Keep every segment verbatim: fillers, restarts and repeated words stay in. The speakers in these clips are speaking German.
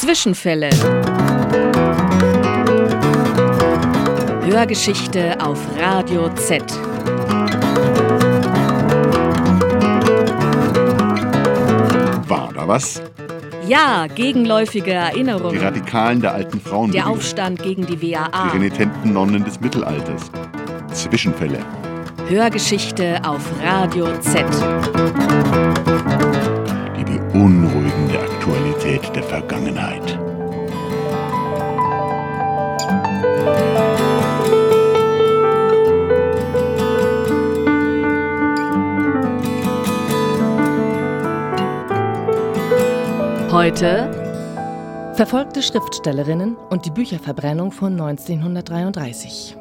Zwischenfälle. Hörgeschichte auf Radio Z. War da was? Ja, gegenläufige Erinnerungen. Die Radikalen der alten Frauen. Der Aufstand gegen die W A A. Die renitenten Nonnen des Mittelalters. Zwischenfälle. Hörgeschichte auf Radio Z. Die beunruhigende Aktualität der Vergangenheit. Heute verfolgte Schriftstellerinnen und die Bücherverbrennung von neunzehnhundertdreiunddreißig.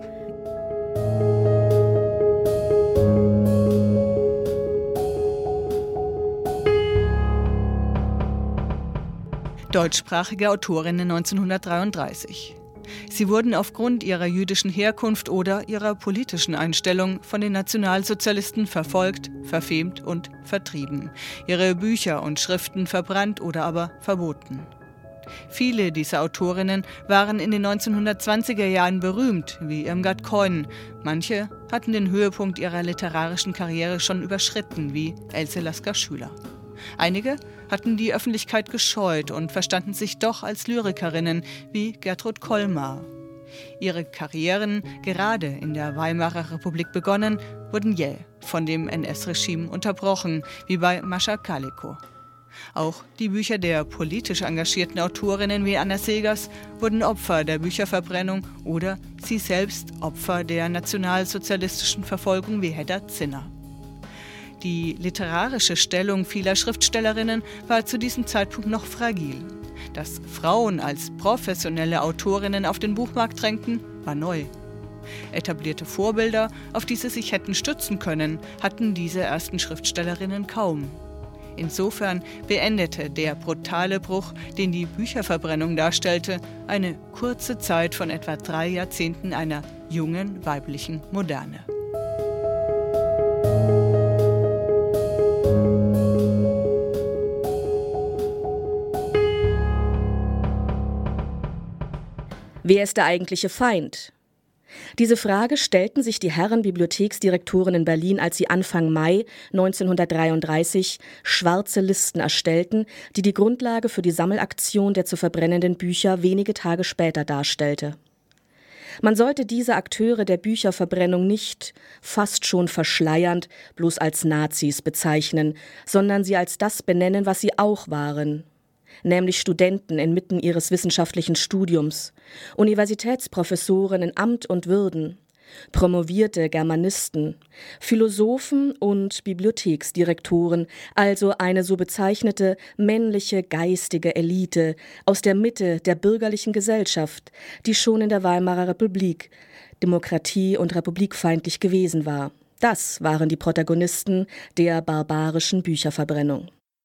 Deutschsprachige Autorinnen neunzehnhundertdreiunddreißig. Sie wurden aufgrund ihrer jüdischen Herkunft oder ihrer politischen Einstellung von den Nationalsozialisten verfolgt, verfemt und vertrieben, ihre Bücher und Schriften verbrannt oder aber verboten. Viele dieser Autorinnen waren in den neunzehnhundertzwanziger Jahren berühmt, wie Irmgard Keun. Manche hatten den Höhepunkt ihrer literarischen Karriere schon überschritten, wie Else Lasker-Schüler. Einige hatten die Öffentlichkeit gescheut und verstanden sich doch als Lyrikerinnen, wie Gertrud Kolmar. Ihre Karrieren, gerade in der Weimarer Republik begonnen, wurden jäh von dem N S-Regime unterbrochen, wie bei Mascha Kalikow. Auch die Bücher der politisch engagierten Autorinnen wie Anna Seghers wurden Opfer der Bücherverbrennung oder sie selbst Opfer der nationalsozialistischen Verfolgung wie Hedda Zinner. Die literarische Stellung vieler Schriftstellerinnen war zu diesem Zeitpunkt noch fragil. Dass Frauen als professionelle Autorinnen auf den Buchmarkt drängten, war neu. Etablierte Vorbilder, auf die sie sich hätten stützen können, hatten diese ersten Schriftstellerinnen kaum. Insofern beendete der brutale Bruch, den die Bücherverbrennung darstellte, eine kurze Zeit von etwa drei Jahrzehnten einer jungen weiblichen Moderne. Wer ist der eigentliche Feind? Diese Frage stellten sich die Herren Bibliotheksdirektoren in Berlin, als sie Anfang Mai neunzehnhundertdreiunddreißig schwarze Listen erstellten, die die Grundlage für die Sammelaktion der zu verbrennenden Bücher wenige Tage später darstellte. Man sollte diese Akteure der Bücherverbrennung nicht, fast schon verschleiernd, bloß als Nazis bezeichnen, sondern sie als das benennen, was sie auch waren. Nämlich Studenten inmitten ihres wissenschaftlichen Studiums, Universitätsprofessoren in Amt und Würden, promovierte Germanisten, Philosophen und Bibliotheksdirektoren, also eine so bezeichnete männliche geistige Elite aus der Mitte der bürgerlichen Gesellschaft, die schon in der Weimarer Republik demokratie- und republikfeindlich gewesen war. Das waren die Protagonisten der barbarischen Bücherverbrennung.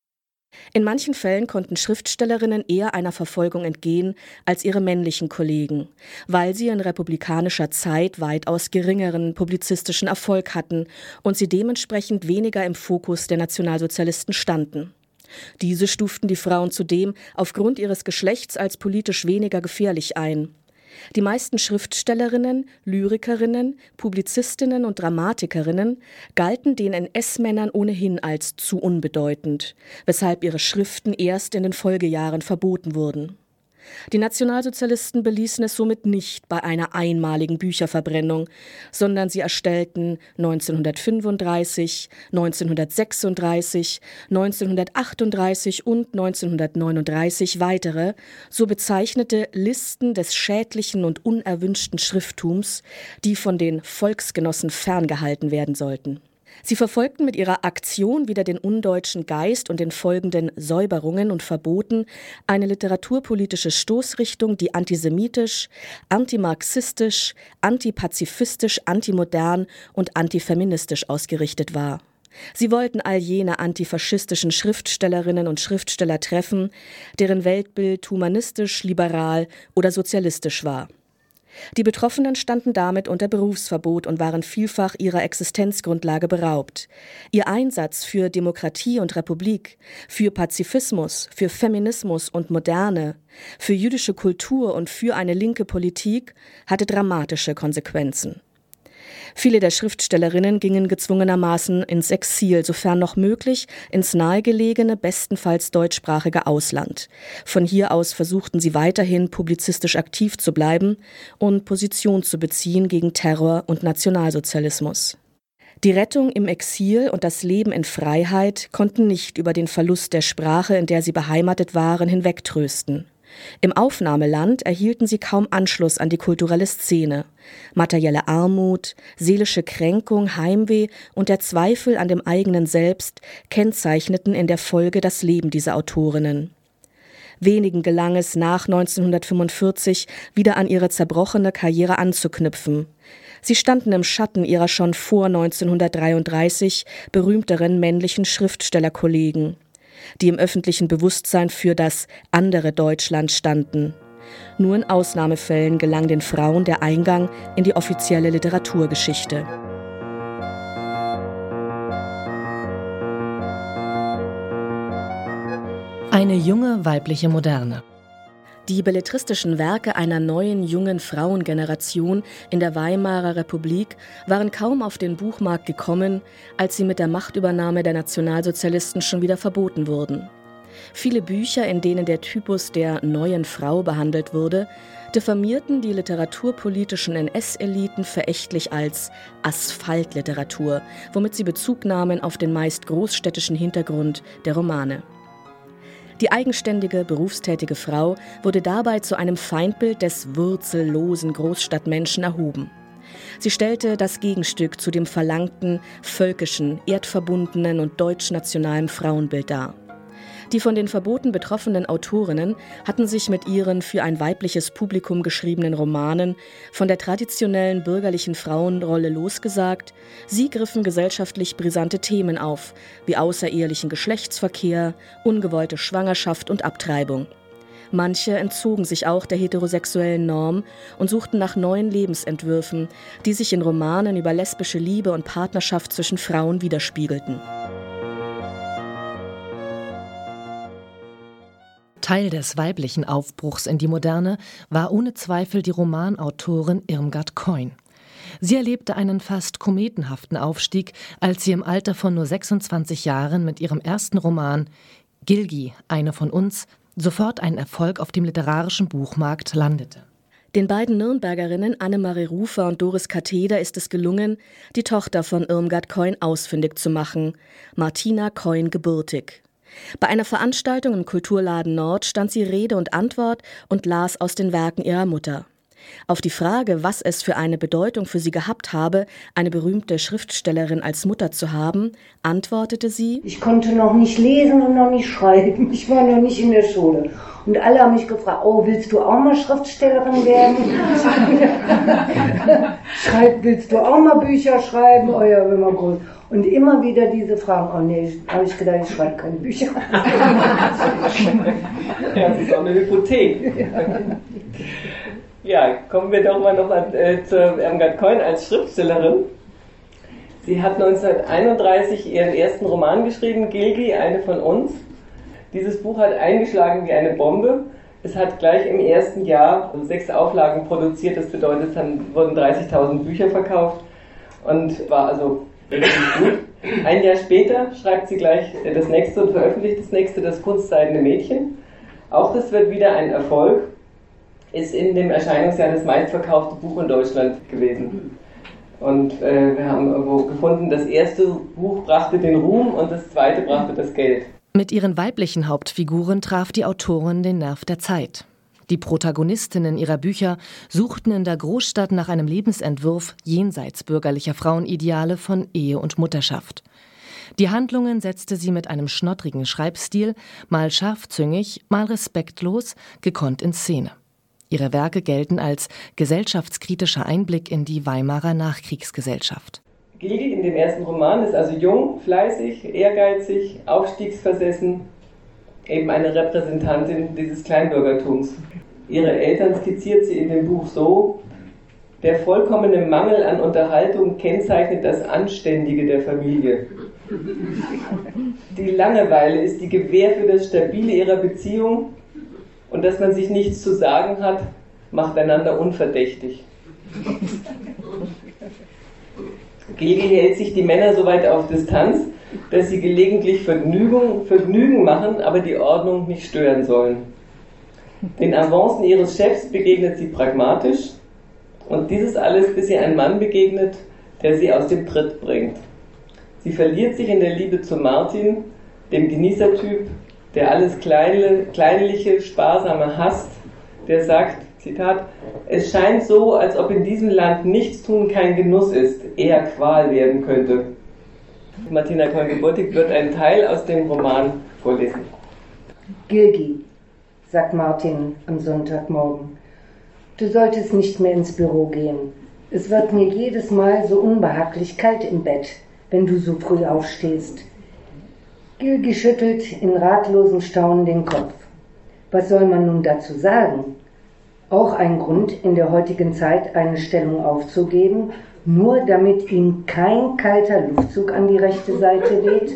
In manchen Fällen konnten Schriftstellerinnen eher einer Verfolgung entgehen als ihre männlichen Kollegen, weil sie in republikanischer Zeit weitaus geringeren publizistischen Erfolg hatten und sie dementsprechend weniger im Fokus der Nationalsozialisten standen. Diese stuften die Frauen zudem aufgrund ihres Geschlechts als politisch weniger gefährlich ein. Die meisten Schriftstellerinnen, Lyrikerinnen, Publizistinnen und Dramatikerinnen galten den N S-Männern ohnehin als zu unbedeutend, weshalb ihre Schriften erst in den Folgejahren verboten wurden. Die Nationalsozialisten beließen es somit nicht bei einer einmaligen Bücherverbrennung, sondern sie erstellten neunzehnhundertfünfunddreißig, neunzehnhundertsechsunddreißig, neunzehnhundertachtunddreißig und neunzehnhundertneununddreißig weitere, so bezeichnete Listen des schädlichen und unerwünschten Schrifttums, die von den Volksgenossen ferngehalten werden sollten. Sie verfolgten mit ihrer Aktion wider den undeutschen Geist und den folgenden Säuberungen und Verboten eine literaturpolitische Stoßrichtung, die antisemitisch, antimarxistisch, antipazifistisch, antimodern und antifeministisch ausgerichtet war. Sie wollten all jene antifaschistischen Schriftstellerinnen und Schriftsteller treffen, deren Weltbild humanistisch, liberal oder sozialistisch war. Die Betroffenen standen damit unter Berufsverbot und waren vielfach ihrer Existenzgrundlage beraubt. Ihr Einsatz für Demokratie und Republik, für Pazifismus, für Feminismus und Moderne, für jüdische Kultur und für eine linke Politik hatte dramatische Konsequenzen. Viele der Schriftstellerinnen gingen gezwungenermaßen ins Exil, sofern noch möglich, ins nahegelegene, bestenfalls deutschsprachige Ausland. Von hier aus versuchten sie weiterhin publizistisch aktiv zu bleiben und Position zu beziehen gegen Terror und Nationalsozialismus. Die Rettung im Exil und das Leben in Freiheit konnten nicht über den Verlust der Sprache, in der sie beheimatet waren, hinwegtrösten. Im Aufnahmeland erhielten sie kaum Anschluss an die kulturelle Szene. Materielle Armut, seelische Kränkung, Heimweh und der Zweifel an dem eigenen Selbst kennzeichneten in der Folge das Leben dieser Autorinnen. Wenigen gelang es, nach neunzehnhundertfünfundvierzig wieder an ihre zerbrochene Karriere anzuknüpfen. Sie standen im Schatten ihrer schon vor neunzehnhundertdreiunddreißig berühmteren männlichen Schriftstellerkollegen, die im öffentlichen Bewusstsein für das andere Deutschland standen. Nur in Ausnahmefällen gelang den Frauen der Eingang in die offizielle Literaturgeschichte. Eine junge weibliche Moderne. Die belletristischen Werke einer neuen, jungen Frauengeneration in der Weimarer Republik waren kaum auf den Buchmarkt gekommen, als sie mit der Machtübernahme der Nationalsozialisten schon wieder verboten wurden. Viele Bücher, in denen der Typus der neuen Frau behandelt wurde, diffamierten die literaturpolitischen N S-Eliten verächtlich als Asphaltliteratur, womit sie Bezug nahmen auf den meist großstädtischen Hintergrund der Romane. Die eigenständige, berufstätige Frau wurde dabei zu einem Feindbild des wurzellosen Großstadtmenschen erhoben. Sie stellte das Gegenstück zu dem verlangten, völkischen, erdverbundenen und deutschnationalen Frauenbild dar. Die von den Verboten betroffenen Autorinnen hatten sich mit ihren für ein weibliches Publikum geschriebenen Romanen von der traditionellen bürgerlichen Frauenrolle losgesagt. Sie griffen gesellschaftlich brisante Themen auf, wie außerehelichen Geschlechtsverkehr, ungewollte Schwangerschaft und Abtreibung. Manche entzogen sich auch der heterosexuellen Norm und suchten nach neuen Lebensentwürfen, die sich in Romanen über lesbische Liebe und Partnerschaft zwischen Frauen widerspiegelten. Teil des weiblichen Aufbruchs in die Moderne war ohne Zweifel die Romanautorin Irmgard Keun. Sie erlebte einen fast kometenhaften Aufstieg, als sie im Alter von nur sechsundzwanzig Jahren mit ihrem ersten Roman »Gilgi, eine von uns« sofort einen Erfolg auf dem literarischen Buchmarkt landete. Den beiden Nürnbergerinnen Annemarie Rufer und Doris Katheder ist es gelungen, die Tochter von Irmgard Keun ausfindig zu machen, Martina Keun gebürtig. Bei einer Veranstaltung im Kulturladen Nord stand sie Rede und Antwort und las aus den Werken ihrer Mutter. Auf die Frage, was es für eine Bedeutung für sie gehabt habe, eine berühmte Schriftstellerin als Mutter zu haben, antwortete sie: Ich konnte noch nicht lesen und noch nicht schreiben. Ich war noch nicht in der Schule. Und alle haben mich gefragt, oh, willst du auch mal Schriftstellerin werden? Schreib, willst du auch mal Bücher schreiben? Oh ja, wenn man groß. Und immer wieder diese Fragen, oh nee, habe ich gedacht, ich schreibe keine Bücher. Ja, das ist auch eine Hypothek. Ja, kommen wir doch mal noch mal, äh, zur Irmgard Keun als Schriftstellerin. Sie hat neunzehnhunderteinunddreißig ihren ersten Roman geschrieben, Gilgi, eine von uns. Dieses Buch hat eingeschlagen wie eine Bombe. Es hat gleich im ersten Jahr sechs Auflagen produziert, das bedeutet, dann wurden dreißigtausend Bücher verkauft und war also richtig gut. Ein Jahr später schreibt sie gleich das nächste und veröffentlicht das nächste, das Kunstseidene Mädchen. Auch das wird wieder ein Erfolg. Ist in dem Erscheinungsjahr das meistverkaufte Buch in Deutschland gewesen. Und äh, wir haben irgendwo gefunden, das erste Buch brachte den Ruhm und das zweite brachte das Geld. Mit ihren weiblichen Hauptfiguren traf die Autorin den Nerv der Zeit. Die Protagonistinnen ihrer Bücher suchten in der Großstadt nach einem Lebensentwurf jenseits bürgerlicher Frauenideale von Ehe und Mutterschaft. Die Handlungen setzte sie mit einem schnottrigen Schreibstil, mal scharfzüngig, mal respektlos, gekonnt in Szene. Ihre Werke gelten als gesellschaftskritischer Einblick in die Weimarer Nachkriegsgesellschaft. Gilgi in dem ersten Roman ist also jung, fleißig, ehrgeizig, aufstiegsversessen, eben eine Repräsentantin dieses Kleinbürgertums. Ihre Eltern skizziert sie in dem Buch so, Der vollkommene Mangel an Unterhaltung kennzeichnet das Anständige der Familie. Die Langeweile ist die Gewähr für das Stabile ihrer Beziehung und dass man sich nichts zu sagen hat, macht einander unverdächtig. Gilgi hält sich die Männer so weit auf Distanz, dass sie gelegentlich Vergnügen, Vergnügen machen, aber die Ordnung nicht stören sollen. Den Avancen ihres Chefs begegnet sie pragmatisch und dieses alles, bis ihr ein Mann begegnet, der sie aus dem Tritt bringt. Sie verliert sich in der Liebe zu Martin, dem Genießertyp, der alles Kleine, Kleinliche, Sparsame hasst, der sagt, Zitat, es scheint so, als ob in diesem Land Nichtstun kein Genuss ist, eher Qual werden könnte. Martina Koin-Geburtig wird einen Teil aus dem Roman vorlesen. Gilgi, sagt Martin am Sonntagmorgen, du solltest nicht mehr ins Büro gehen. Es wird mir jedes Mal so unbehaglich kalt im Bett, wenn du so früh aufstehst. Gilgi schüttelt in ratlosem Staunen den Kopf. Was soll man nun dazu sagen? Auch ein Grund, in der heutigen Zeit eine Stellung aufzugeben, nur damit ihm kein kalter Luftzug an die rechte Seite weht?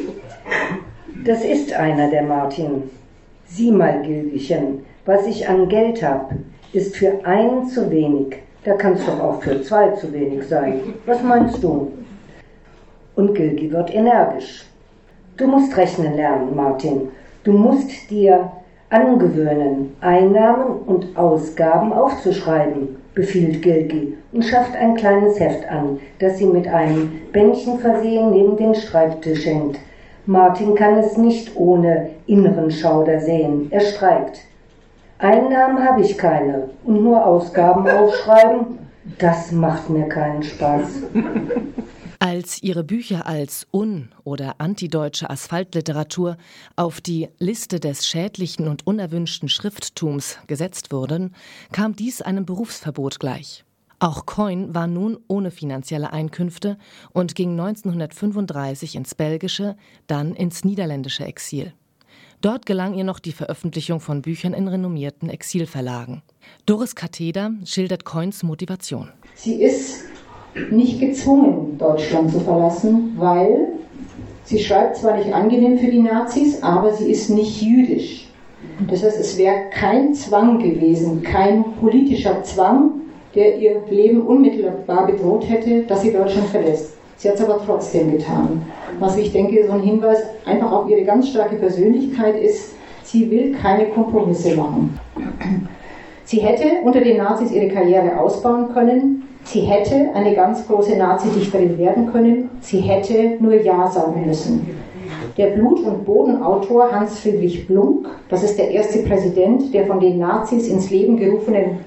Das ist einer, der Martin. Sieh mal, Gilgichen, was ich an Geld hab, ist für einen zu wenig. Da kann's doch auch für zwei zu wenig sein. Was meinst du? Und Gilgi wird energisch. Du musst rechnen lernen, Martin. Du musst dir angewöhnen, Einnahmen und Ausgaben aufzuschreiben, befiehlt Gilgi und schafft ein kleines Heft an, das sie mit einem Bändchen versehen neben den Schreibtisch hängt. Martin kann es nicht ohne inneren Schauder sehen. Er streikt. Einnahmen habe ich keine und nur Ausgaben aufschreiben, das macht mir keinen Spaß. Als ihre Bücher als un- oder antideutsche Asphaltliteratur auf die Liste des schädlichen und unerwünschten Schrifttums gesetzt wurden, kam dies einem Berufsverbot gleich. Auch Koin war nun ohne finanzielle Einkünfte und ging neunzehnhundertfünfunddreißig ins belgische, dann ins niederländische Exil. Dort gelang ihr noch die Veröffentlichung von Büchern in renommierten Exilverlagen. Doris Katheder schildert Koins Motivation. Sie ist nicht gezwungen, Deutschland zu verlassen, weil sie schreibt zwar nicht angenehm für die Nazis, aber sie ist nicht jüdisch. Das heißt, es wäre kein Zwang gewesen, kein politischer Zwang, der ihr Leben unmittelbar bedroht hätte, dass sie Deutschland verlässt. Sie hat es aber trotzdem getan. Was ich denke, so ein Hinweis einfach auf ihre ganz starke Persönlichkeit ist, sie will keine Kompromisse machen. Sie hätte unter den Nazis ihre Karriere ausbauen können, sie hätte eine ganz große Nazi-Dichterin werden können, sie hätte nur Ja sagen müssen. Der Blut- und Bodenautor Hans Friedrich Blunck, das ist der erste Präsident der von den Nazis ins Leben gerufenen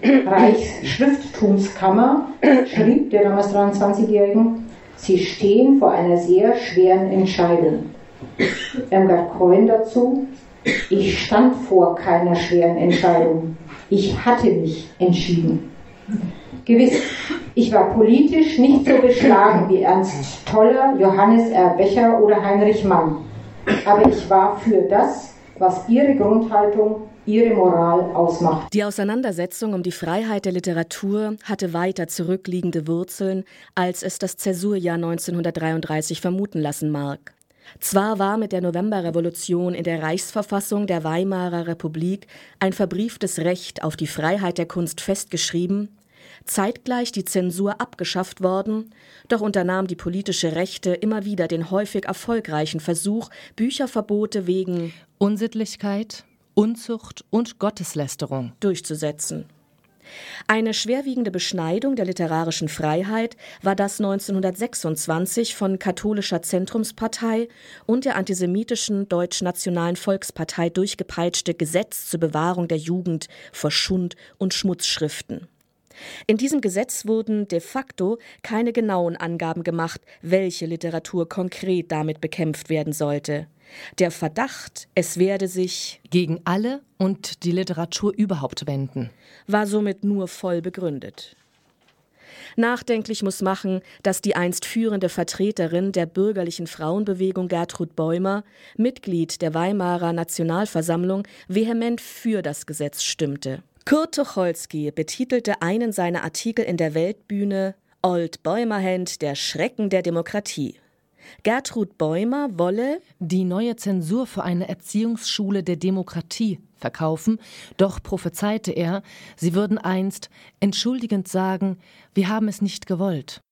Reichsschrifttumskammer, schrieb der damals dreiundzwanzigjährigen, sie stehen vor einer sehr schweren Entscheidung. Irmgard Koin dazu, ich stand vor keiner schweren Entscheidung. Ich hatte mich entschieden. Gewiss, ich war politisch nicht so beschlagen wie Ernst Toller, Johannes R. Becher oder Heinrich Mann. Aber ich war für das, was ihre Grundhaltung, ihre Moral ausmacht. Die Auseinandersetzung um die Freiheit der Literatur hatte weiter zurückliegende Wurzeln, als es das Zäsurjahr neunzehnhundertdreiunddreißig vermuten lassen mag. Zwar war mit der Novemberrevolution in der Reichsverfassung der Weimarer Republik ein verbrieftes Recht auf die Freiheit der Kunst festgeschrieben, zeitgleich die Zensur abgeschafft worden, doch unternahm die politische Rechte immer wieder den häufig erfolgreichen Versuch, Bücherverbote wegen Unsittlichkeit, Unzucht und Gotteslästerung durchzusetzen. Eine schwerwiegende Beschneidung der literarischen Freiheit war das neunzehnhundertsechsundzwanzig von Katholischer Zentrumspartei und der antisemitischen Deutschnationalen Volkspartei durchgepeitschte Gesetz zur Bewahrung der Jugend vor Schund- und Schmutzschriften. In diesem Gesetz wurden de facto keine genauen Angaben gemacht, welche Literatur konkret damit bekämpft werden sollte. Der Verdacht, es werde sich gegen alle und die Literatur überhaupt wenden, war somit nur voll begründet. Nachdenklich muss machen, dass die einst führende Vertreterin der bürgerlichen Frauenbewegung Gertrud Bäumer, Mitglied der Weimarer Nationalversammlung, vehement für das Gesetz stimmte. Kurt Tucholsky betitelte einen seiner Artikel in der Weltbühne »Old Bäumerhand, der Schrecken der Demokratie«. Gertrud Bäumer wolle die neue Zensur für eine Erziehungsschule der Demokratie verkaufen, doch prophezeite er, sie würden einst entschuldigend sagen, wir haben es nicht gewollt.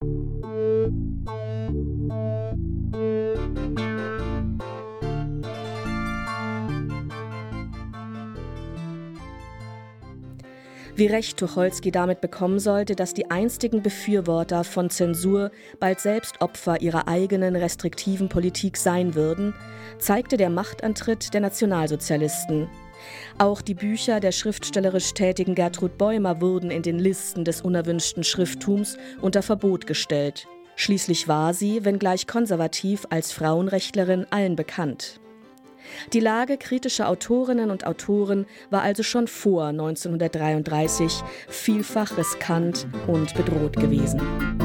Wie recht Tucholsky damit bekommen sollte, dass die einstigen Befürworter von Zensur bald selbst Opfer ihrer eigenen restriktiven Politik sein würden, zeigte der Machtantritt der Nationalsozialisten. Auch die Bücher der schriftstellerisch tätigen Gertrud Bäumer wurden in den Listen des unerwünschten Schrifttums unter Verbot gestellt. Schließlich war sie, wenngleich konservativ, als Frauenrechtlerin allen bekannt. Die Lage kritischer Autorinnen und Autoren war also schon vor neunzehnhundertdreiunddreißig vielfach riskant und bedroht gewesen.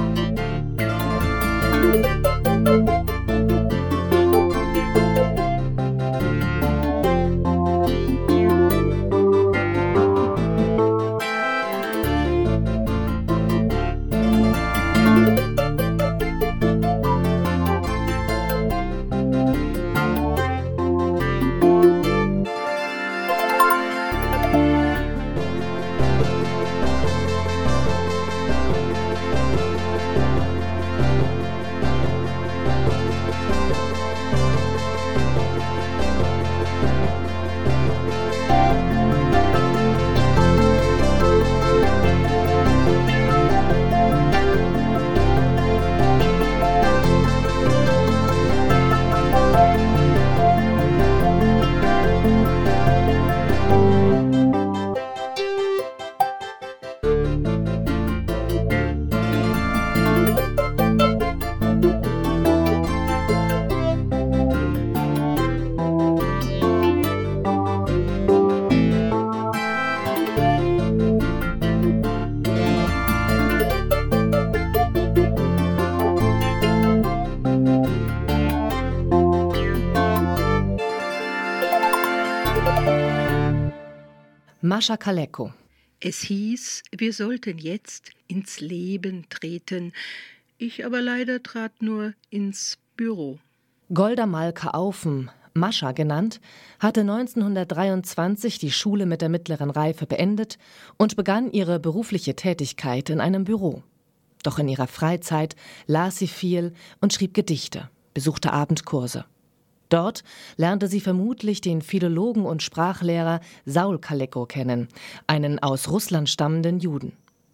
Mascha Kaleko. Es hieß, wir sollten jetzt ins Leben treten. Ich aber leider trat nur ins Büro. Golda Malka-Aufen, Mascha genannt, hatte neunzehnhundertdreiundzwanzig die Schule mit der mittleren Reife beendet und begann ihre berufliche Tätigkeit in einem Büro. Doch in ihrer Freizeit las sie viel und schrieb Gedichte, besuchte Abendkurse. Dort lernte sie vermutlich den Philologen und Sprachlehrer Saul Kaleko kennen, einen aus Russland stammenden Juden.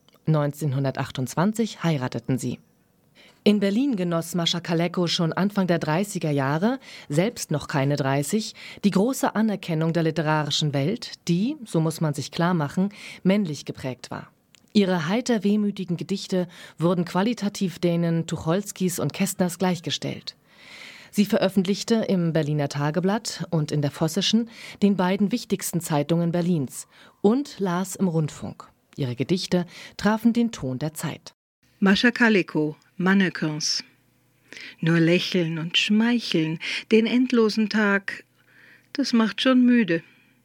neunzehnhundertachtundzwanzig heirateten sie. In Berlin genoss Mascha Kaleko schon Anfang der dreißiger Jahre, selbst noch keine dreißig, die große Anerkennung der literarischen Welt, die, so muss man sich klar machen, männlich geprägt war. Ihre heiter wehmütigen Gedichte wurden qualitativ denen Tucholskys und Kästners gleichgestellt. Sie veröffentlichte im Berliner Tageblatt und in der Vossischen, den beiden wichtigsten Zeitungen Berlins, und las im Rundfunk. Ihre Gedichte trafen den Ton der Zeit. Mascha Kaleko, Mannequins. Nur lächeln und schmeicheln, den endlosen Tag, das macht schon müde.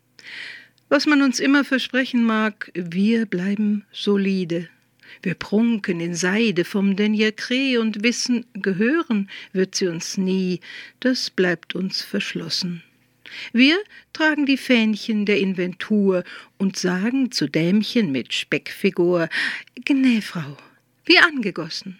Was man uns immer versprechen mag, wir bleiben solide. Wir prunken in Seide vom Denier Cree und wissen, gehören wird sie uns nie, das bleibt uns verschlossen. Wir tragen die Fähnchen der Inventur und sagen zu Dämchen mit Speckfigur, »Gnä, Frau, wie angegossen.«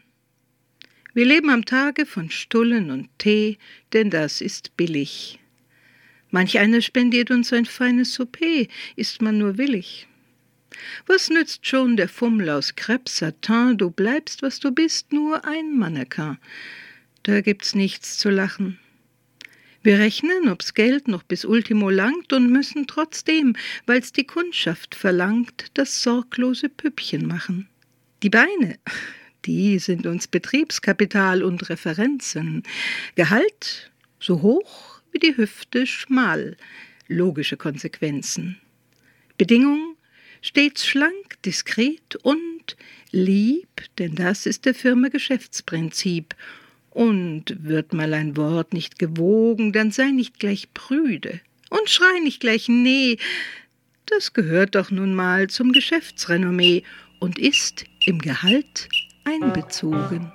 Wir leben am Tage von Stullen und Tee, denn das ist billig. Manch einer spendiert uns ein feines Souper, ist man nur willig. Was nützt schon der Fummel aus Crêpe Satin, du bleibst, was du bist, nur ein Mannequin. Da gibt's nichts zu lachen. Wir rechnen, ob's Geld noch bis Ultimo langt und müssen trotzdem, weil's die Kundschaft verlangt, das sorglose Püppchen machen. Die Beine, die sind uns Betriebskapital und Referenzen. Gehalt so hoch wie die Hüfte schmal, logische Konsequenzen. Bedingung stets schlank, diskret und lieb, denn das ist der Firma Geschäftsprinzip. Und wird mal ein Wort nicht gewogen, dann sei nicht gleich prüde und schrei nicht gleich nee. Das gehört doch nun mal zum Geschäftsrenommee und ist im Gehalt einbezogen.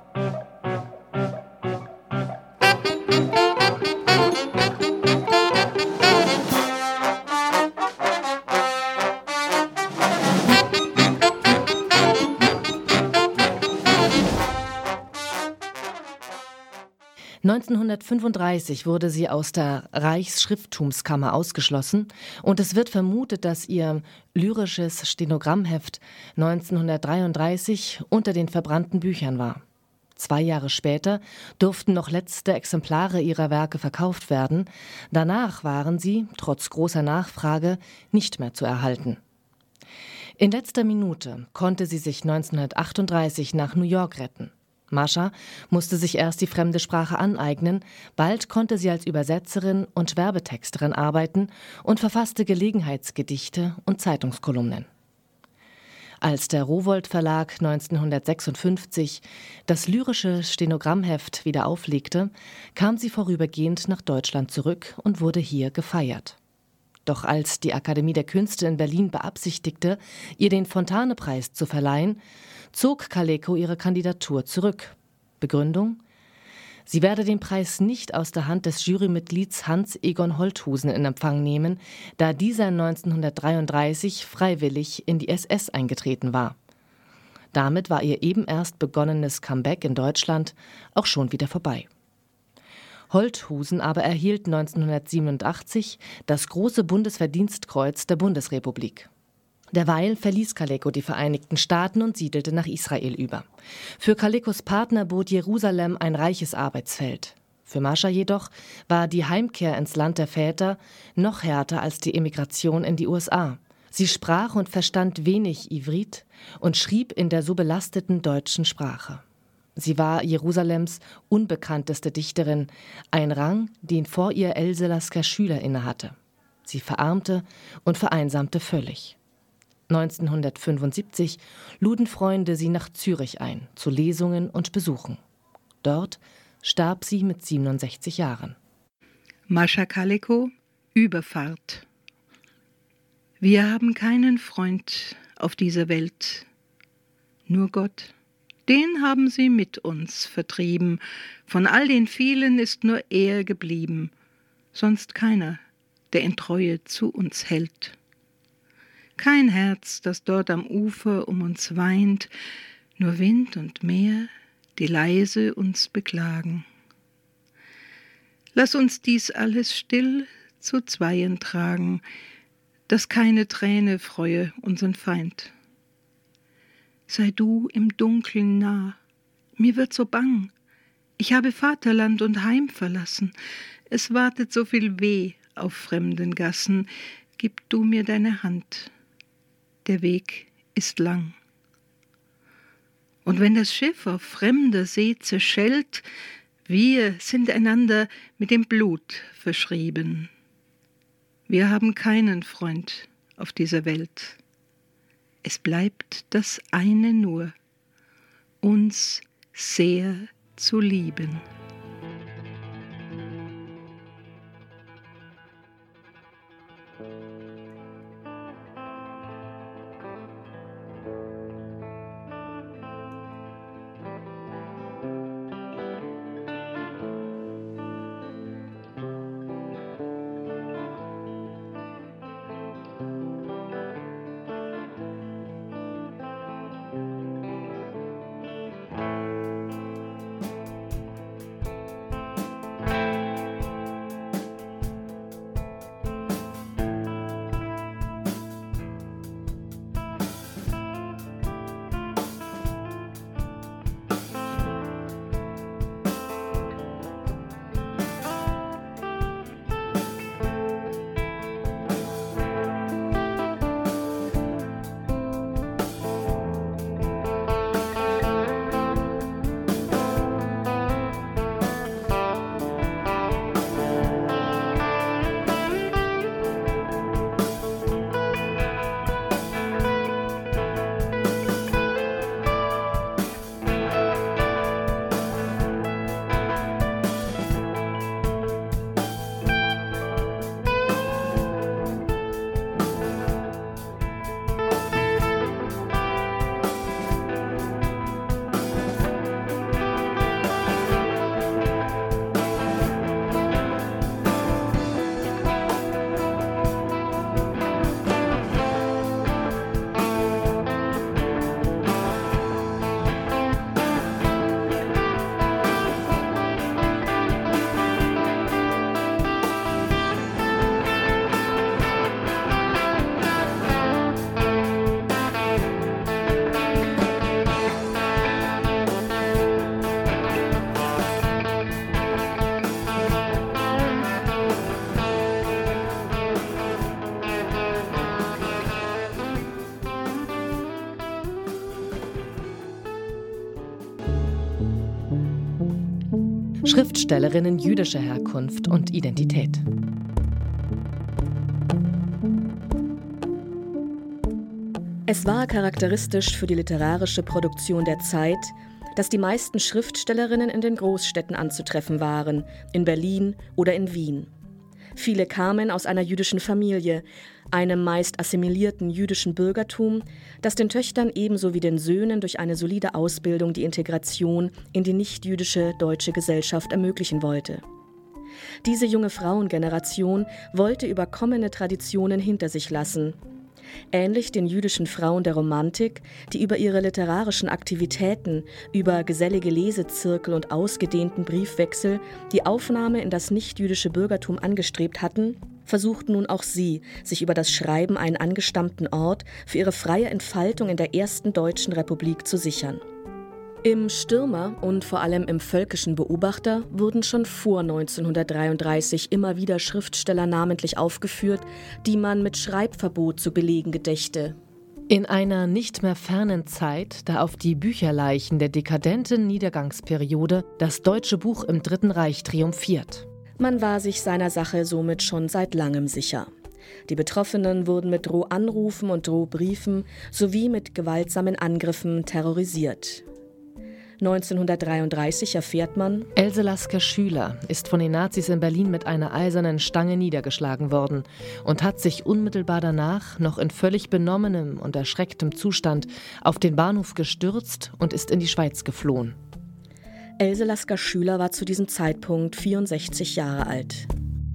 neunzehnhundertfünfunddreißig wurde sie aus der Reichsschrifttumskammer ausgeschlossen und es wird vermutet, dass ihr lyrisches Stenogrammheft neunzehnhundertdreiunddreißig unter den verbrannten Büchern war. Zwei Jahre später durften noch letzte Exemplare ihrer Werke verkauft werden. Danach waren sie, trotz großer Nachfrage, nicht mehr zu erhalten. In letzter Minute konnte sie sich neunzehnhundertachtunddreißig nach New York retten. Mascha musste sich erst die fremde Sprache aneignen, bald konnte sie als Übersetzerin und Werbetexterin arbeiten und verfasste Gelegenheitsgedichte und Zeitungskolumnen. Als der Rowohlt Verlag neunzehnhundertsechsundfünfzig das lyrische Stenogrammheft wieder auflegte, kam sie vorübergehend nach Deutschland zurück und wurde hier gefeiert. Doch als die Akademie der Künste in Berlin beabsichtigte, ihr den Fontane-Preis zu verleihen, zog Kaleko ihre Kandidatur zurück. Begründung? Sie werde den Preis nicht aus der Hand des Jurymitglieds Hans Egon Holthusen in Empfang nehmen, da dieser neunzehnhundertdreiunddreißig freiwillig in die S S eingetreten war. Damit war ihr eben erst begonnenes Comeback in Deutschland auch schon wieder vorbei. Holthusen aber erhielt neunzehnhundertsiebenundachtzig das Große Bundesverdienstkreuz der Bundesrepublik. Derweil verließ Kaleko die Vereinigten Staaten und siedelte nach Israel über. Für Kalekos Partner bot Jerusalem ein reiches Arbeitsfeld. Für Mascha jedoch war die Heimkehr ins Land der Väter noch härter als die Emigration in die U S A. Sie sprach und verstand wenig Ivrit und schrieb in der so belasteten deutschen Sprache. Sie war Jerusalems unbekannteste Dichterin, ein Rang, den vor ihr Else Lasker Schüler innehatte. Sie verarmte und vereinsamte völlig. neunzehnhundertfünfundsiebzig luden Freunde sie nach Zürich ein, zu Lesungen und Besuchen. Dort starb sie mit siebenundsechzig Jahren. Mascha Kaleko, Überfahrt. Wir haben keinen Freund auf dieser Welt, nur Gott. Den haben sie mit uns vertrieben. Von all den vielen ist nur er geblieben, sonst keiner, der in Treue zu uns hält. Kein Herz, das dort am Ufer um uns weint, nur Wind und Meer, die leise uns beklagen. Lass uns dies alles still zu Zweien tragen, dass keine Träne freue unseren Feind. Sei du im Dunkeln nah, mir wird so bang, ich habe Vaterland und Heim verlassen, es wartet so viel Weh auf fremden Gassen, gib du mir deine Hand. Der Weg ist lang. Und wenn das Schiff auf fremder See zerschellt, wir sind einander mit dem Blut verschrieben. Wir haben keinen Freund auf dieser Welt. Es bleibt das eine nur, uns sehr zu lieben. Schriftstellerinnen jüdischer Herkunft und Identität. Es war charakteristisch für die literarische Produktion der Zeit, dass die meisten Schriftstellerinnen in den Großstädten anzutreffen waren, in Berlin oder in Wien. Viele kamen aus einer jüdischen Familie, einem meist assimilierten jüdischen Bürgertum, das den Töchtern ebenso wie den Söhnen durch eine solide Ausbildung die Integration in die nichtjüdische deutsche Gesellschaft ermöglichen wollte. Diese junge Frauengeneration wollte überkommene Traditionen hinter sich lassen. Ähnlich den jüdischen Frauen der Romantik, die über ihre literarischen Aktivitäten, über gesellige Lesezirkel und ausgedehnten Briefwechsel die Aufnahme in das nichtjüdische Bürgertum angestrebt hatten, versuchten nun auch sie, sich über das Schreiben einen angestammten Ort für ihre freie Entfaltung in der ersten Deutschen Republik zu sichern. Im Stürmer und vor allem im Völkischen Beobachter wurden schon vor neunzehnhundertdreiunddreißig immer wieder Schriftsteller namentlich aufgeführt, die man mit Schreibverbot zu belegen gedächte. In einer nicht mehr fernen Zeit, da auf die Bücherleichen der dekadenten Niedergangsperiode das deutsche Buch im Dritten Reich triumphiert. Man war sich seiner Sache somit schon seit langem sicher. Die Betroffenen wurden mit Drohanrufen und Drohbriefen sowie mit gewaltsamen Angriffen terrorisiert. neunzehnhundertdreiunddreißig erfährt man: Else Lasker Schüler ist von den Nazis in Berlin mit einer eisernen Stange niedergeschlagen worden und hat sich unmittelbar danach noch in völlig benommenem und erschrecktem Zustand auf den Bahnhof gestürzt und ist in die Schweiz geflohen. Else Lasker Schüler war zu diesem Zeitpunkt vierundsechzig Jahre alt.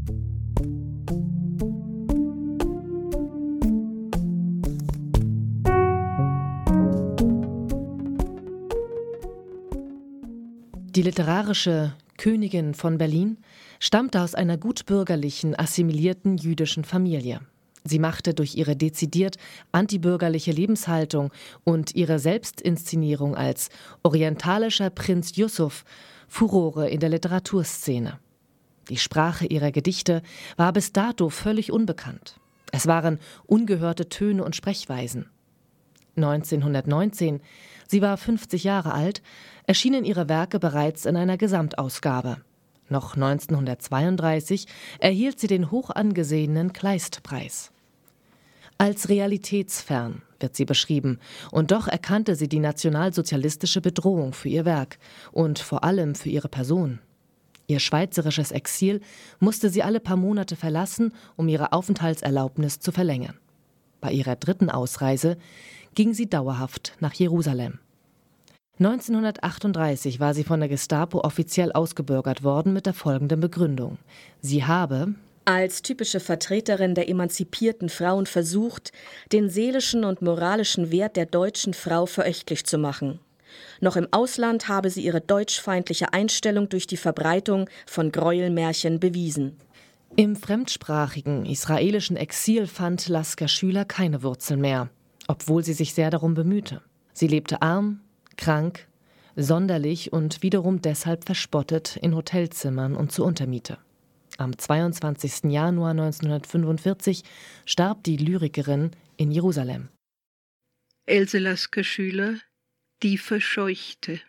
Die literarische Königin von Berlin stammte aus einer gutbürgerlichen, assimilierten jüdischen Familie. Sie machte durch ihre dezidiert antibürgerliche Lebenshaltung und ihre Selbstinszenierung als orientalischer Prinz Yusuf Furore in der Literaturszene. Die Sprache ihrer Gedichte war bis dato völlig unbekannt. Es waren ungehörte Töne und Sprechweisen. neunzehnhundertneunzehn, sie war fünfzig Jahre alt, erschienen ihre Werke bereits in einer Gesamtausgabe. Noch neunzehnhundertzweiunddreißig erhielt sie den hoch angesehenen Kleist-Preis. Als realitätsfern wird sie beschrieben, und doch erkannte sie die nationalsozialistische Bedrohung für ihr Werk und vor allem für ihre Person. Ihr schweizerisches Exil musste sie alle paar Monate verlassen, um ihre Aufenthaltserlaubnis zu verlängern. Bei ihrer dritten Ausreise ging sie dauerhaft nach Jerusalem. neunzehnhundertachtunddreißig war sie von der Gestapo offiziell ausgebürgert worden mit der folgenden Begründung: Sie habe als typische Vertreterin der emanzipierten Frauen versucht, den seelischen und moralischen Wert der deutschen Frau verächtlich zu machen. Noch im Ausland habe sie ihre deutschfeindliche Einstellung durch die Verbreitung von Gräuelmärchen bewiesen. Im fremdsprachigen israelischen Exil fand Lasker Schüler keine Wurzel mehr, obwohl sie sich sehr darum bemühte. Sie lebte arm, krank, sonderlich und wiederum deshalb verspottet in Hotelzimmern und zur Untermiete. Am zweiundzwanzigsten Januar neunzehnhundertfünfundvierzig starb die Lyrikerin in Jerusalem. Else Lasker Schüler, die Verscheuchte.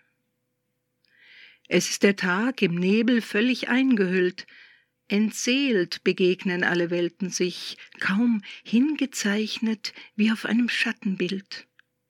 Es ist der Tag im Nebel völlig eingehüllt. Entseelt begegnen alle Welten sich, kaum hingezeichnet wie auf einem Schattenbild.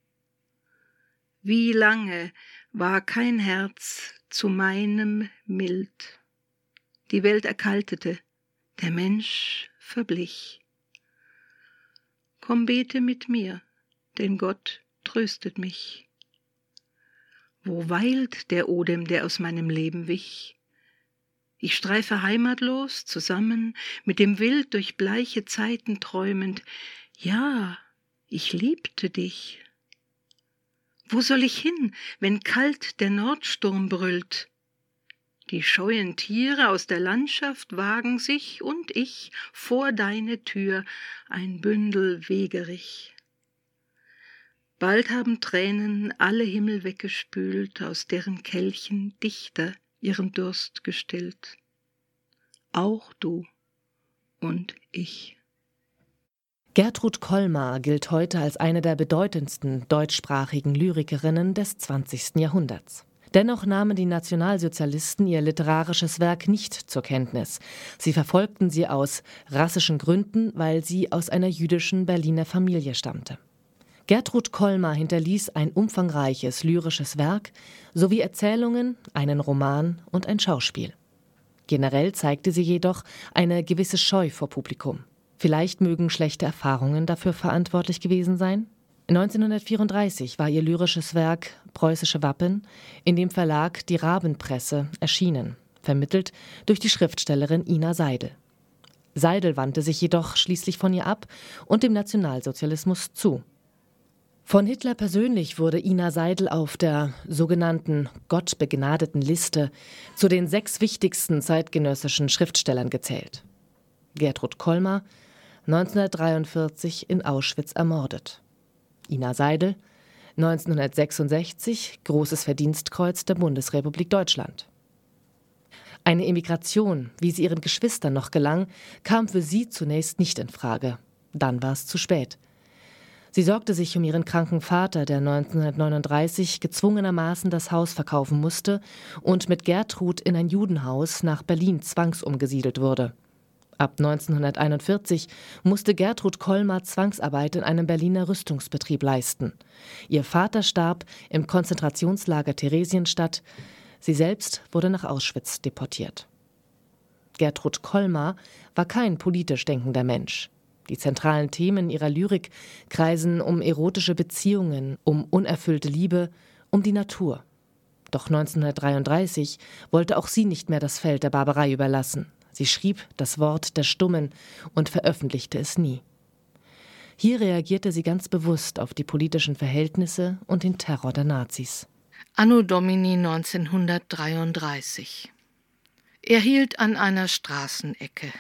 Wie lange war kein Herz zu meinem mild. Die Welt erkaltete, der Mensch verblich. Komm, bete mit mir, denn Gott tröstet mich. Wo weilt der Odem, der aus meinem Leben wich? Ich streife heimatlos zusammen, mit dem Wild durch bleiche Zeiten träumend. Ja, ich liebte dich. Wo soll ich hin, wenn kalt der Nordsturm brüllt? Die scheuen Tiere aus der Landschaft wagen sich und ich vor deine Tür, ein Bündel Wegerich. Bald haben Tränen alle Himmel weggespült, aus deren Kelchen Dichter ihren Durst gestillt. Auch du und ich. Gertrud Kolmar gilt heute als eine der bedeutendsten deutschsprachigen Lyrikerinnen des zwanzigsten Jahrhunderts. Dennoch nahmen die Nationalsozialisten ihr literarisches Werk nicht zur Kenntnis. Sie verfolgten sie aus rassischen Gründen, weil sie aus einer jüdischen Berliner Familie stammte. Gertrud Kollmar hinterließ ein umfangreiches lyrisches Werk sowie Erzählungen, einen Roman und ein Schauspiel. Generell zeigte sie jedoch eine gewisse Scheu vor Publikum. Vielleicht mögen schlechte Erfahrungen dafür verantwortlich gewesen sein? neunzehnhundertvierunddreißig war ihr lyrisches Werk »Preußische Wappen« in dem Verlag Die Rabenpresse erschienen, vermittelt durch die Schriftstellerin Ina Seidel. Seidel wandte sich jedoch schließlich von ihr ab und dem Nationalsozialismus zu. Von Hitler persönlich wurde Ina Seidel auf der sogenannten gottbegnadeten Liste zu den sechs wichtigsten zeitgenössischen Schriftstellern gezählt. Gertrud Kollmar, neunzehnhundertdreiundvierzig in Auschwitz ermordet. Ina Seidel, neunzehnhundertsechsundsechzig, Großes Verdienstkreuz der Bundesrepublik Deutschland. Eine Emigration, wie sie ihren Geschwistern noch gelang, kam für sie zunächst nicht in Frage. Dann war es zu spät. Sie sorgte sich um ihren kranken Vater, der neunzehnhundertneununddreißig gezwungenermaßen das Haus verkaufen musste und mit Gertrud in ein Judenhaus nach Berlin zwangsumgesiedelt wurde. Ab neunzehnhunderteinundvierzig musste Gertrud Kollmar Zwangsarbeit in einem Berliner Rüstungsbetrieb leisten. Ihr Vater starb im Konzentrationslager Theresienstadt. Sie selbst wurde nach Auschwitz deportiert. Gertrud Kollmar war kein politisch denkender Mensch. Die zentralen Themen ihrer Lyrik kreisen um erotische Beziehungen, um unerfüllte Liebe, um die Natur. Doch neunzehnhundertdreiunddreißig wollte auch sie nicht mehr das Feld der Barbarei überlassen. Sie schrieb das Wort der Stummen und veröffentlichte es nie. Hier reagierte sie ganz bewusst auf die politischen Verhältnisse und den Terror der Nazis. Anno Domini neunzehnhundertdreiunddreißig. Er hielt an einer Straßenecke.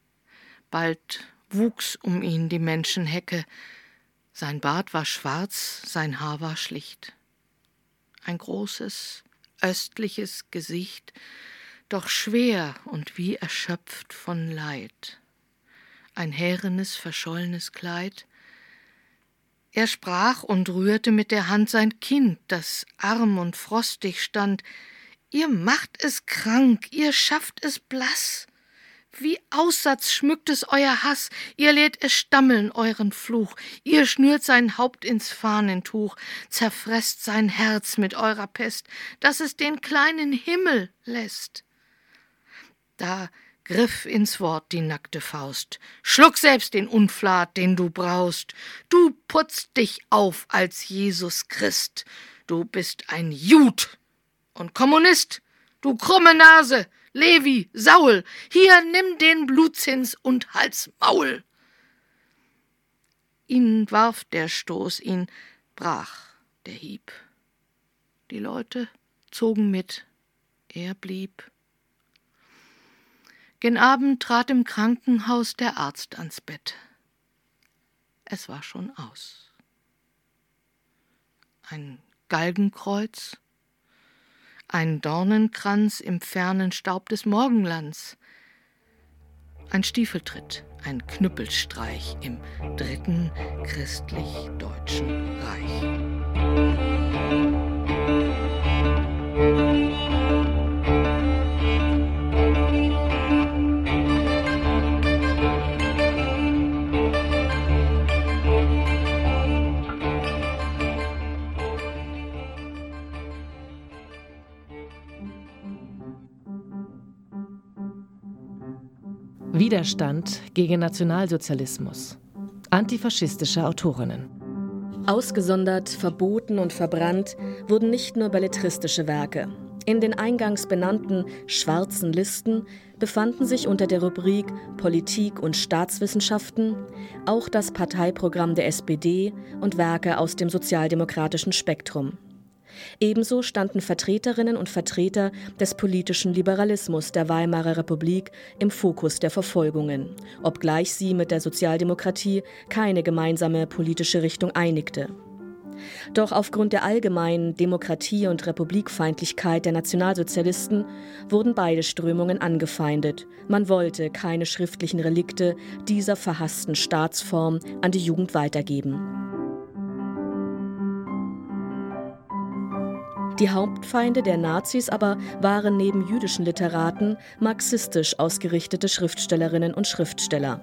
Bald wuchs um ihn die Menschenhecke. Sein Bart war schwarz, sein Haar war schlicht. Ein großes, östliches Gesicht, doch schwer und wie erschöpft von Leid. Ein härenes, verschollenes Kleid. Er sprach und rührte mit der Hand sein Kind, das arm und frostig stand. Ihr macht es krank, ihr schafft es blass. Wie Aussatz schmückt es euer Hass, ihr lädt es stammeln, euren Fluch. Ihr schnürt sein Haupt ins Fahnentuch, zerfresst sein Herz mit eurer Pest, dass es den kleinen Himmel lässt. Da griff ins Wort die nackte Faust. Schluck selbst den Unflat, den du braust. Du putzt dich auf als Jesus Christ. Du bist ein Jud und Kommunist, du krumme Nase, Levi, Saul. Hier nimm den Blutzins und halt's Maul. Ihn warf der Stoß, ihn brach der Hieb. Die Leute zogen mit, er blieb. Gen Abend trat im Krankenhaus der Arzt ans Bett. Es war schon aus. Ein Galgenkreuz, ein Dornenkranz im fernen Staub des Morgenlands, ein Stiefeltritt, ein Knüppelstreich im dritten christlich-deutschen Reich. Widerstand gegen Nationalsozialismus. Antifaschistische Autorinnen. Ausgesondert, verboten und verbrannt wurden nicht nur belletristische Werke. In den eingangs benannten schwarzen Listen befanden sich unter der Rubrik Politik und Staatswissenschaften auch das Parteiprogramm der S P D und Werke aus dem sozialdemokratischen Spektrum. Ebenso standen Vertreterinnen und Vertreter des politischen Liberalismus der Weimarer Republik im Fokus der Verfolgungen, obgleich sie mit der Sozialdemokratie keine gemeinsame politische Richtung einigte. Doch aufgrund der allgemeinen Demokratie- und Republikfeindlichkeit der Nationalsozialisten wurden beide Strömungen angefeindet. Man wollte keine schriftlichen Relikte dieser verhassten Staatsform an die Jugend weitergeben. Die Hauptfeinde der Nazis aber waren neben jüdischen Literaten marxistisch ausgerichtete Schriftstellerinnen und Schriftsteller.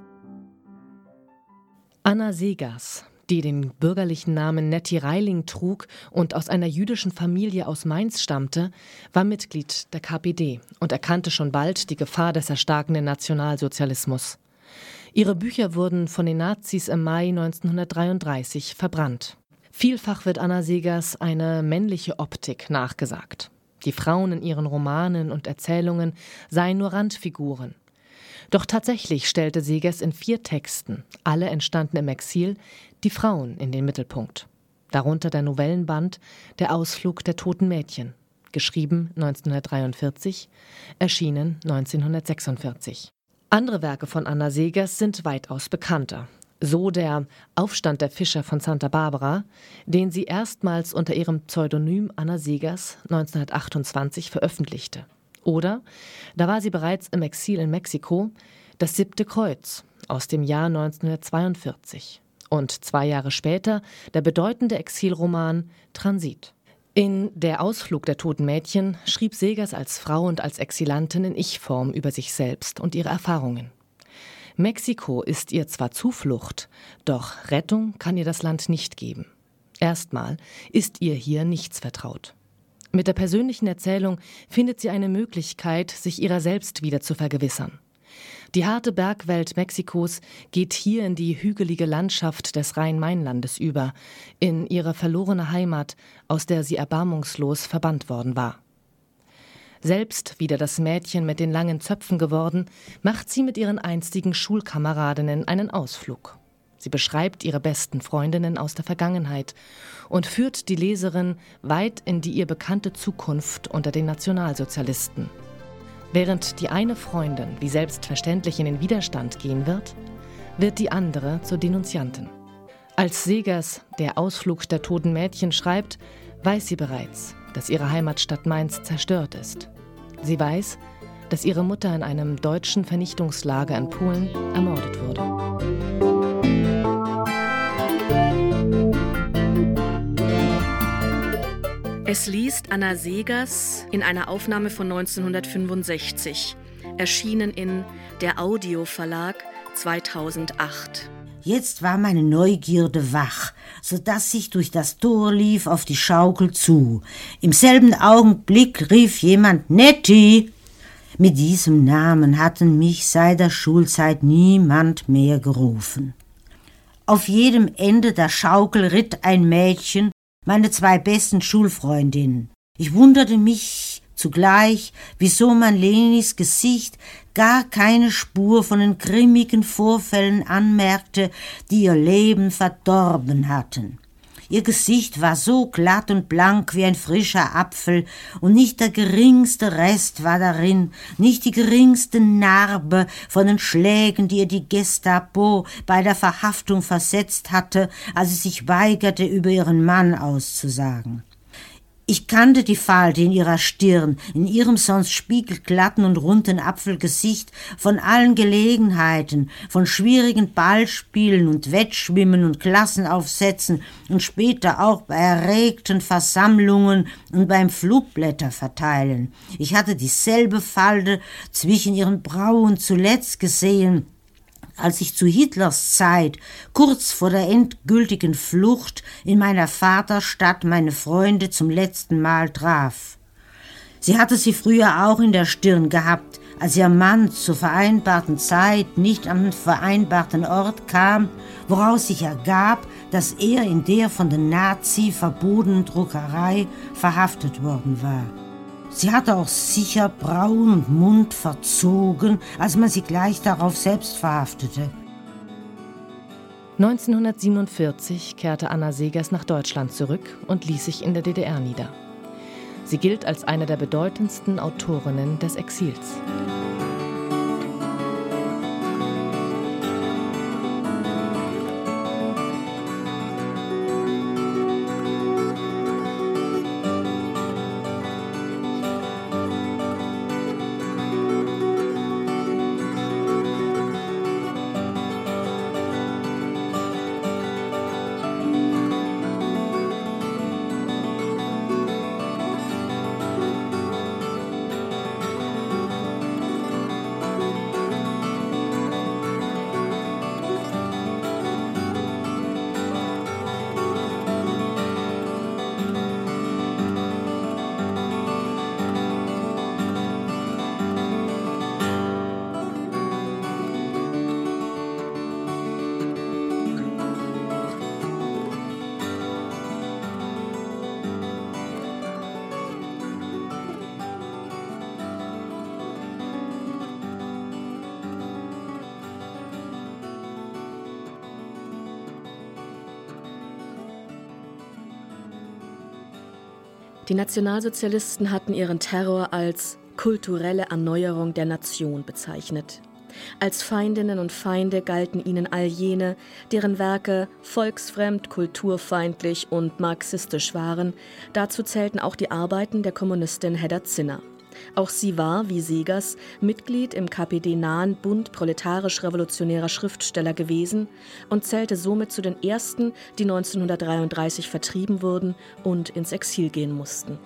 Anna Seghers, die den bürgerlichen Namen Nettie Reiling trug und aus einer jüdischen Familie aus Mainz stammte, war Mitglied der K P D und erkannte schon bald die Gefahr des erstarkenden Nationalsozialismus. Ihre Bücher wurden von den Nazis im Mai neunzehnhundertdreiunddreißig verbrannt. Vielfach wird Anna Seghers eine männliche Optik nachgesagt. Die Frauen in ihren Romanen und Erzählungen seien nur Randfiguren. Doch tatsächlich stellte Seghers in vier Texten, alle entstanden im Exil, die Frauen in den Mittelpunkt. Darunter der Novellenband »Der Ausflug der toten Mädchen«, geschrieben neunzehnhundertdreiundvierzig, erschienen neunzehnhundertsechsundvierzig. Andere Werke von Anna Seghers sind weitaus bekannter. So der »Aufstand der Fischer von Santa Barbara«, den sie erstmals unter ihrem Pseudonym Anna Seghers neunzehnhundertachtundzwanzig veröffentlichte. Oder, da war sie bereits im Exil in Mexiko, »Das siebte Kreuz« aus dem Jahr neunzehnhundertzweiundvierzig. Und zwei Jahre später der bedeutende Exilroman »Transit«. In »Der Ausflug der toten Mädchen« schrieb Seghers als Frau und als Exilantin in Ich-Form über sich selbst und ihre Erfahrungen. Mexiko ist ihr zwar Zuflucht, doch Rettung kann ihr das Land nicht geben. Erstmal ist ihr hier nichts vertraut. Mit der persönlichen Erzählung findet sie eine Möglichkeit, sich ihrer selbst wieder zu vergewissern. Die harte Bergwelt Mexikos geht hier in die hügelige Landschaft des Rhein-Main-Landes über, in ihre verlorene Heimat, aus der sie erbarmungslos verbannt worden war. Selbst wieder das Mädchen mit den langen Zöpfen geworden, macht sie mit ihren einstigen Schulkameradinnen einen Ausflug. Sie beschreibt ihre besten Freundinnen aus der Vergangenheit und führt die Leserin weit in die ihr bekannte Zukunft unter den Nationalsozialisten. Während die eine Freundin wie selbstverständlich in den Widerstand gehen wird, wird die andere zur Denunziantin. Als Seghers »Der Ausflug der toten Mädchen« schreibt, weiß sie bereits, dass ihre Heimatstadt Mainz zerstört ist. Sie weiß, dass ihre Mutter in einem deutschen Vernichtungslager in Polen ermordet wurde. Es liest Anna Seghers in einer Aufnahme von neunzehnhundertfünfundsechzig, erschienen in Der Audio Verlag zweitausendacht. Jetzt war meine Neugierde wach, so dass ich durch das Tor lief auf die Schaukel zu. Im selben Augenblick rief jemand »Nettie!« Mit diesem Namen hatten mich seit der Schulzeit niemand mehr gerufen. Auf jedem Ende der Schaukel ritt ein Mädchen, meine zwei besten Schulfreundinnen. Ich wunderte mich zugleich, wieso man Lenis Gesicht gar keine Spur von den grimmigen Vorfällen anmerkte, die ihr Leben verdorben hatten. Ihr Gesicht war so glatt und blank wie ein frischer Apfel, und nicht der geringste Rest war darin, nicht die geringste Narbe von den Schlägen, die ihr die Gestapo bei der Verhaftung versetzt hatte, als sie sich weigerte, über ihren Mann auszusagen. Ich kannte die Falte in ihrer Stirn, in ihrem sonst spiegelglatten und runden Apfelgesicht von allen Gelegenheiten, von schwierigen Ballspielen und Wettschwimmen und Klassenaufsätzen und später auch bei erregten Versammlungen und beim Flugblätterverteilen. Ich hatte dieselbe Falte zwischen ihren Brauen zuletzt gesehen, als ich zu Hitlers Zeit, kurz vor der endgültigen Flucht, in meiner Vaterstadt meine Freunde zum letzten Mal traf. Sie hatte sie früher auch in der Stirn gehabt, als ihr Mann zur vereinbarten Zeit nicht am vereinbarten Ort kam, woraus sich ergab, dass er in der von den Nazi verbotenen Druckerei verhaftet worden war. Sie hatte auch sicher Brauen und Mund verzogen, als man sie gleich darauf selbst verhaftete. neunzehnhundertsiebenundvierzig kehrte Anna Seghers nach Deutschland zurück und ließ sich in der D D R nieder. Sie gilt als eine der bedeutendsten Autorinnen des Exils. Die Nationalsozialisten hatten ihren Terror als kulturelle Erneuerung der Nation bezeichnet. Als Feindinnen und Feinde galten ihnen all jene, deren Werke volksfremd, kulturfeindlich und marxistisch waren. Dazu zählten auch die Arbeiten der Kommunistin Hedda Zinner. Auch sie war, wie Segers, Mitglied im K P D-nahen Bund proletarisch-revolutionärer Schriftsteller gewesen und zählte somit zu den ersten, die neunzehnhundertdreiunddreißig vertrieben wurden und ins Exil gehen mussten.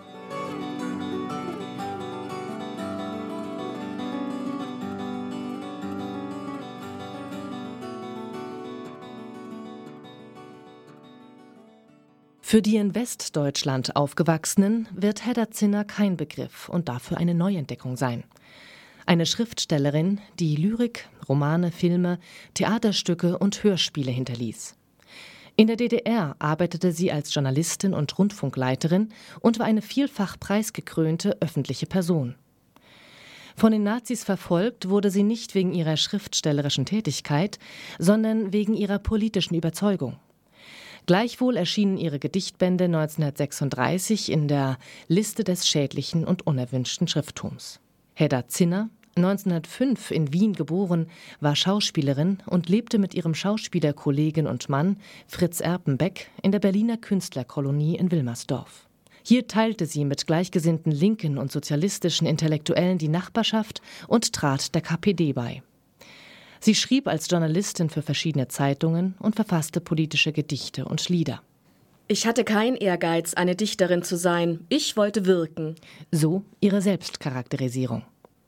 Für die in Westdeutschland Aufgewachsenen wird Hedda Zinner kein Begriff und dafür eine Neuentdeckung sein. Eine Schriftstellerin, die Lyrik, Romane, Filme, Theaterstücke und Hörspiele hinterließ. In der D D R arbeitete sie als Journalistin und Rundfunkleiterin und war eine vielfach preisgekrönte öffentliche Person. Von den Nazis verfolgt wurde sie nicht wegen ihrer schriftstellerischen Tätigkeit, sondern wegen ihrer politischen Überzeugung. Gleichwohl erschienen ihre Gedichtbände neunzehnhundertsechsunddreißig in der Liste des schädlichen und unerwünschten Schrifttums. Hedda Zinner, neunzehnhundertfünf in Wien geboren, war Schauspielerin und lebte mit ihrem Schauspielerkollegen und Mann Fritz Erpenbeck in der Berliner Künstlerkolonie in Wilmersdorf. Hier teilte sie mit gleichgesinnten linken und sozialistischen Intellektuellen die Nachbarschaft und trat der K P D bei. Sie schrieb als Journalistin für verschiedene Zeitungen und verfasste politische Gedichte und Lieder. Ich hatte keinen Ehrgeiz, eine Dichterin zu sein. Ich wollte wirken. So ihre Selbstcharakterisierung.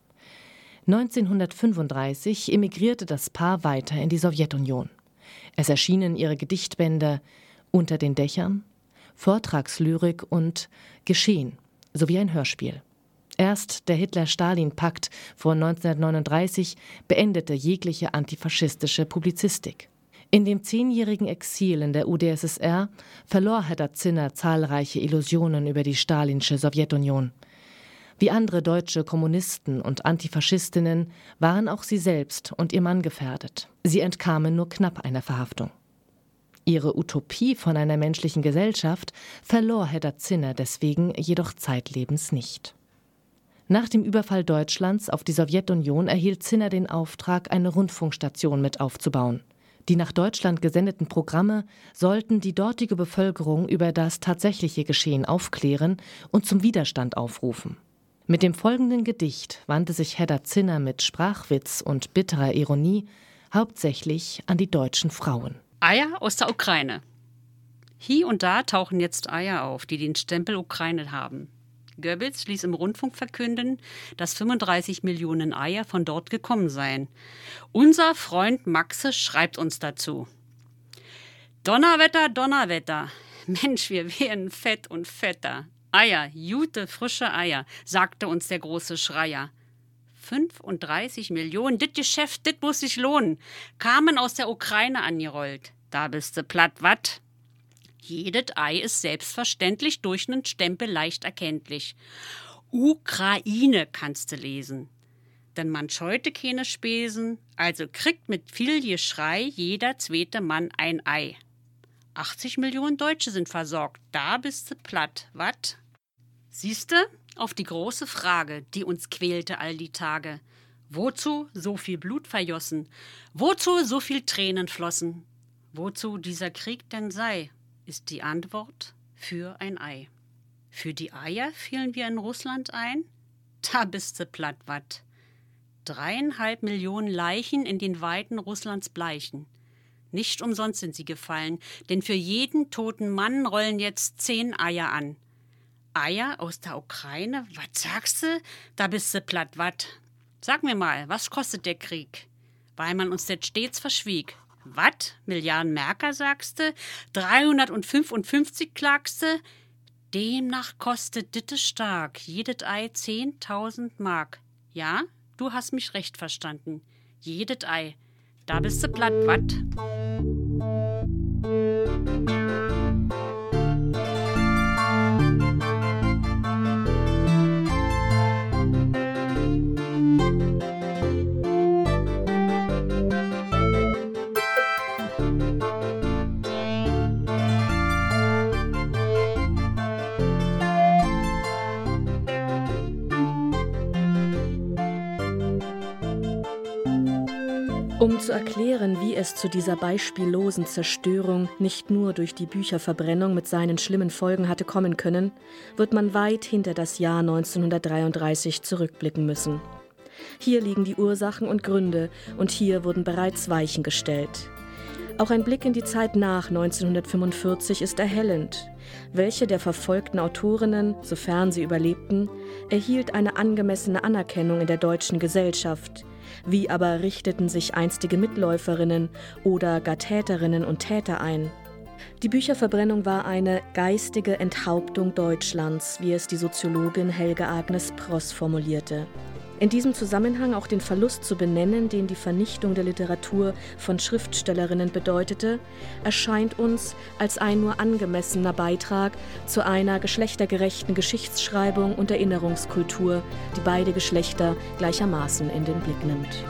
neunzehnhundertfünfunddreißig emigrierte das Paar weiter in die Sowjetunion. Es erschienen ihre Gedichtbände Unter den Dächern, Vortragslyrik und Geschehen sowie ein Hörspiel. Erst der Hitler-Stalin-Pakt von neunzehnhundertneununddreißig beendete jegliche antifaschistische Publizistik. In dem zehnjährigen Exil in der U d S S R verlor Hedda Zinner zahlreiche Illusionen über die stalinsche Sowjetunion. Wie andere deutsche Kommunisten und Antifaschistinnen waren auch sie selbst und ihr Mann gefährdet. Sie entkamen nur knapp einer Verhaftung. Ihre Utopie von einer menschlichen Gesellschaft verlor Hedda Zinner deswegen jedoch zeitlebens nicht. Nach dem Überfall Deutschlands auf die Sowjetunion erhielt Zinner den Auftrag, eine Rundfunkstation mit aufzubauen. Die nach Deutschland gesendeten Programme sollten die dortige Bevölkerung über das tatsächliche Geschehen aufklären und zum Widerstand aufrufen. Mit dem folgenden Gedicht wandte sich Hedda Zinner mit Sprachwitz und bitterer Ironie hauptsächlich an die deutschen Frauen. Eier aus der Ukraine. Hier und da tauchen jetzt Eier auf, die den Stempel Ukraine haben. Goebbels ließ im Rundfunk verkünden, dass fünfunddreißig Millionen Eier von dort gekommen seien. Unser Freund Maxe schreibt uns dazu. Donnerwetter, Donnerwetter. Mensch, wir wären fett und fetter. Eier, gute, frische Eier, sagte uns der große Schreier. fünfunddreißig Millionen, dit Geschäft, dit muss sich lohnen. Kamen aus der Ukraine angerollt. Da bist du platt, wat? Jedes Ei ist selbstverständlich durch einen Stempel leicht erkenntlich. Ukraine kannst du lesen. Denn man scheute keine Spesen, also kriegt mit viel Geschrei jeder zweite Mann ein Ei. achtzig Millionen Deutsche sind versorgt, da bist du platt, wat? Siehste, auf die große Frage, die uns quälte all die Tage. Wozu so viel Blut verjossen? Wozu so viel Tränen flossen? Wozu dieser Krieg denn sei? Ist die Antwort für ein Ei. Für die Eier fielen wir in Russland ein? Da bist du platt, wat? Dreieinhalb Millionen Leichen in den Weiten Russlands bleichen. Nicht umsonst sind sie gefallen, denn für jeden toten Mann rollen jetzt zehn Eier an. Eier aus der Ukraine? Was sagst du? Da bist du platt, wat? Sag mir mal, was kostet der Krieg? Weil man uns das stets verschwieg. Wat? Milliarden Märker, sagst du? dreihundertfünfundfünfzig, klagst du? Demnach kostet ditte stark, jedes Ei zehntausend Mark. Ja, du hast mich recht verstanden. Jedes Ei. Da bist du platt, wat? Um zu erklären, wie es zu dieser beispiellosen Zerstörung nicht nur durch die Bücherverbrennung mit seinen schlimmen Folgen hatte kommen können, wird man weit hinter das Jahr neunzehnhundertdreiunddreißig zurückblicken müssen. Hier liegen die Ursachen und Gründe und hier wurden bereits Weichen gestellt. Auch ein Blick in die Zeit nach neunzehnhundertfünfundvierzig ist erhellend. Welche der verfolgten Autorinnen, sofern sie überlebten, erhielt eine angemessene Anerkennung in der deutschen Gesellschaft? Wie aber richteten sich einstige Mitläuferinnen oder gar Täterinnen und Täter ein? Die Bücherverbrennung war eine geistige Enthauptung Deutschlands, wie es die Soziologin Helga Agnes Pross formulierte. In diesem Zusammenhang auch den Verlust zu benennen, den die Vernichtung der Literatur von Schriftstellerinnen bedeutete, erscheint uns als ein nur angemessener Beitrag zu einer geschlechtergerechten Geschichtsschreibung und Erinnerungskultur, die beide Geschlechter gleichermaßen in den Blick nimmt.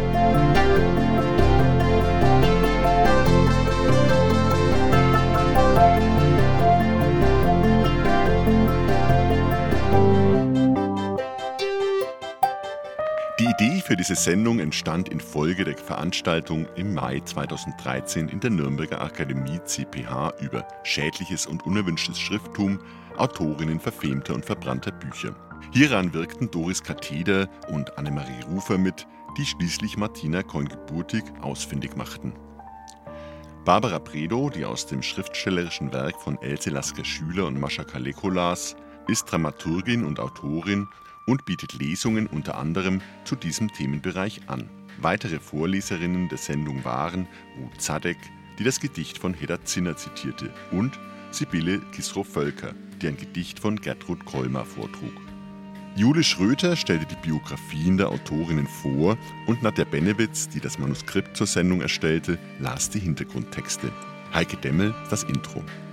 Die Idee für diese Sendung entstand infolge der Veranstaltung im Mai zweitausenddreizehn in der Nürnberger Akademie C P H über schädliches und unerwünschtes Schrifttum, Autorinnen verfemter und verbrannter Bücher. Hieran wirkten Doris Katheder und Annemarie Rufer mit, die schließlich Martina Koin-Geburtig ausfindig machten. Barbara Bredow, die aus dem schriftstellerischen Werk von Else Lasker-Schüler und Mascha Kaleko las, ist Dramaturgin und Autorin und bietet Lesungen unter anderem zu diesem Themenbereich an. Weitere Vorleserinnen der Sendung waren Ruth Zadek, die das Gedicht von Hedda Zinner zitierte, und Sibylle Kisrow-Völker, die ein Gedicht von Gertrud Kolmar vortrug. Jule Schröter stellte die Biografien der Autorinnen vor und Nadja Benewitz, die das Manuskript zur Sendung erstellte, las die Hintergrundtexte. Heike Demmel das Intro.